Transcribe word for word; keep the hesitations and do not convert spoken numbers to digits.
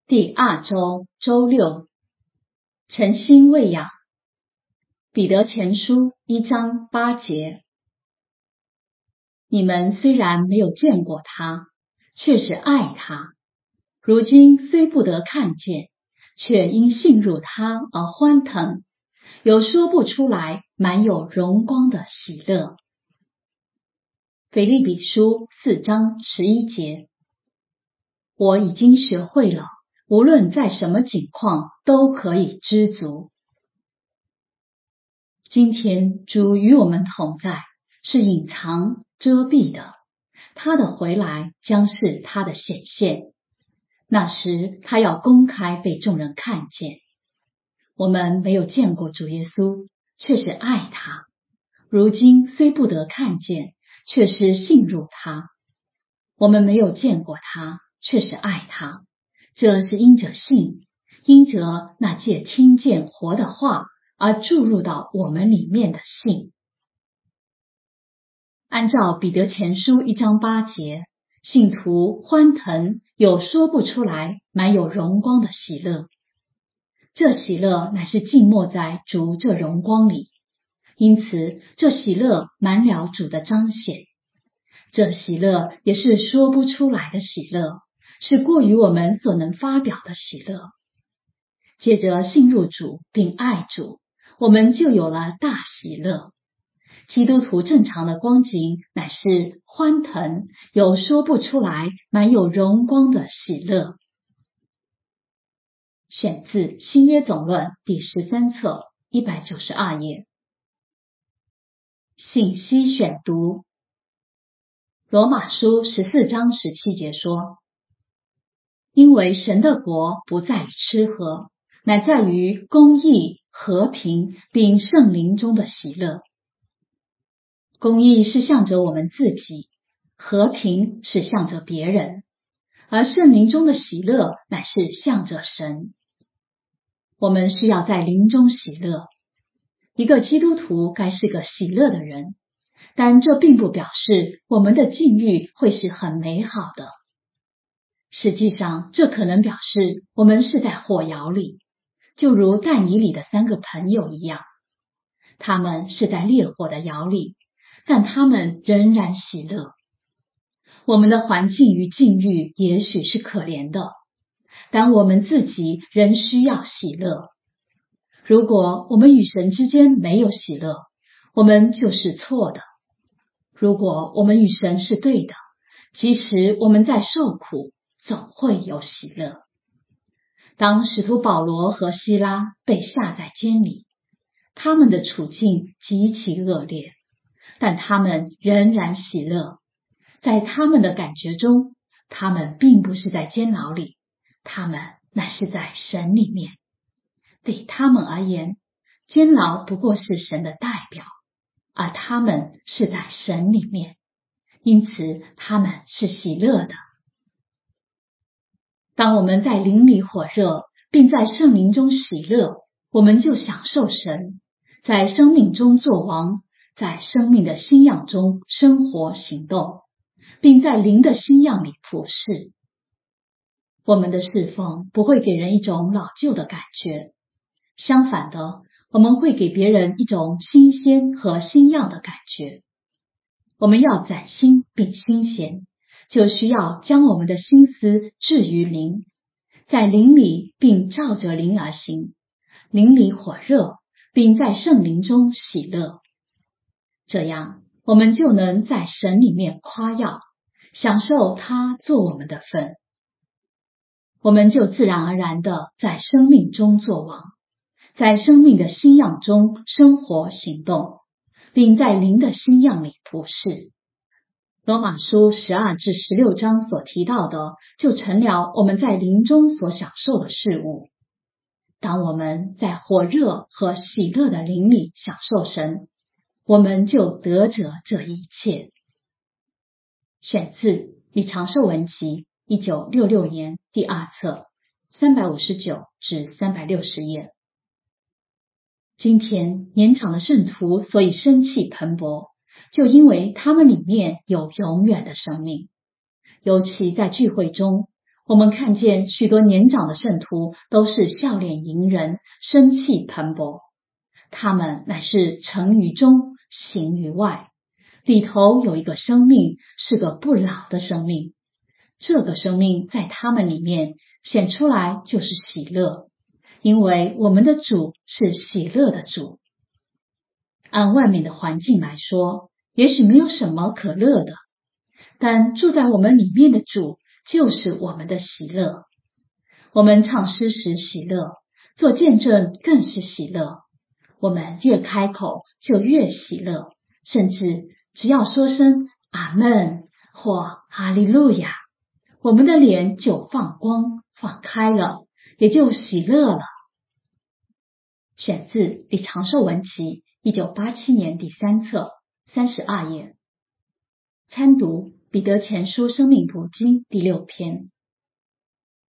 第二周周六，诚心喂养。彼得前书一章八节。你们虽然没有见过他，却是爱他；如今虽不得看见，却因信入他而欢腾，有说不出来满有荣光的喜乐。腓立比书四章十一节。我已经学会了，无论在什么境况都可以知足。今天主与我们同在，是隐藏遮蔽的，他的回来将是他的显现，那时他要公开被众人看见。我们没有见过主耶稣，却是爱他；如今虽不得看见，却是信入他。我们没有见过他，却是爱他，这是因着信，因着那借听见活的话而注入到我们里面的信。按照彼得前书一章八节，信徒欢腾，有说不出来满有荣光的喜乐。这喜乐乃是浸没在主这荣光里，因此这喜乐满了主的彰显。这喜乐也是说不出来的喜乐，是过于我们所能发表的喜乐。接着信入主并爱主，我们就有了大喜乐。基督徒正常的光景乃是欢腾，有说不出来满有荣光的喜乐。选自新约总论第十三册一百九十二页。信息选读。罗马书十四章十七节说，因为神的国不在于吃喝，乃在于公义、和平，并圣灵中的喜乐。公义是向着我们自己，和平是向着别人，而圣灵中的喜乐乃是向着神。我们是要在灵中喜乐。一个基督徒该是个喜乐的人，但这并不表示我们的境遇会是很美好的。实际上，这可能表示我们是在火窑里，就如但以理的三个朋友一样，他们是在烈火的窑里，但他们仍然喜乐。我们的环境与境遇也许是可怜的，但我们自己仍需要喜乐。如果我们与神之间没有喜乐，我们就是错的。如果我们与神是对的，即使我们在受苦，总会有喜乐。当使徒保罗和希拉被下在监里，他们的处境极其恶劣，但他们仍然喜乐。在他们的感觉中，他们并不是在监牢里，他们乃是在神里面。对他们而言，监牢不过是神的代表，而他们是在神里面，因此他们是喜乐的。当我们在灵里火热，并在圣灵中喜乐，我们就享受神，在生命中作王，在生命的新样中生活行动，并在灵的新样里服侍。我们的侍奉不会给人一种老旧的感觉，相反的，我们会给别人一种新鲜和新样的感觉。我们要崭新并新鲜，就需要将我们的心思置于灵，在灵里并照着灵而行，灵里火热，并在圣灵中喜乐。这样，我们就能在神里面夸耀，享受他做我们的份。我们就自然而然地在生命中作王，在生命的新样中生活行动，并在灵的新样里服侍。罗马书十二至十六章所提到的，就成了我们在灵中所享受的事物。当我们在火热和喜乐的灵里享受神，我们就得着这一切。选自李长寿文集一九六六年第二册三百五十九至三百六十页。今天年长的圣徒所以生气蓬勃，就因为他们里面有永远的生命。尤其在聚会中， 我们看见许多年长的圣徒都是笑脸迎人，生气蓬勃，他们乃是成于中，行于外，里头有一个生命，是个不老的生命。这个生命在他们里面显出来就是喜乐，因为我们的主是喜乐的主。按外面的环境来说，也许没有什么可乐的，但住在我们里面的主就是我们的喜乐。我们唱诗时喜乐，做见证更是喜乐。我们越开口就越喜乐，甚至只要说声阿们或哈利路亚，我们的脸就放光放开了，也就喜乐了。选自李长寿文集一九八七年第三册三十二页，参读彼得前书生命读经第六篇。